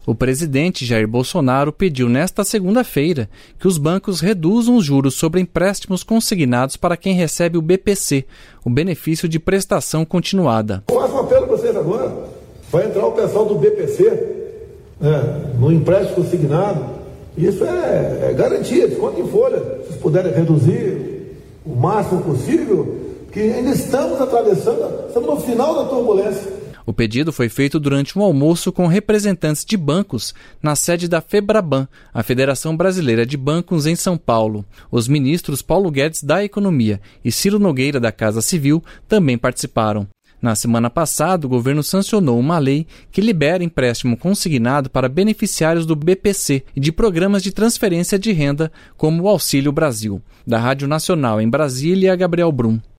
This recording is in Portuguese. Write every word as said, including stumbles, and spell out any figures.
O presidente Jair Bolsonaro pediu nesta segunda-feira que os bancos reduzam os juros sobre empréstimos consignados para quem recebe o B P C, o benefício de prestação continuada. Eu faço um apelo para vocês agora. Vai entrar o pessoal do B P C, né, no empréstimo consignado. Isso é, é garantia, desconto em folha. Se vocês puderem reduzir o máximo possível, porque ainda estamos atravessando, estamos no final da turbulência. O pedido foi feito durante um almoço com representantes de bancos na sede da FEBRABAN, a Federação Brasileira de Bancos, em São Paulo. Os ministros Paulo Guedes, da Economia, e Ciro Nogueira, da Casa Civil, também participaram. Na semana passada, o governo sancionou uma lei que libera empréstimo consignado para beneficiários do B P C e de programas de transferência de renda, como o Auxílio Brasil. Da Rádio Nacional em Brasília, Gabriel Brum.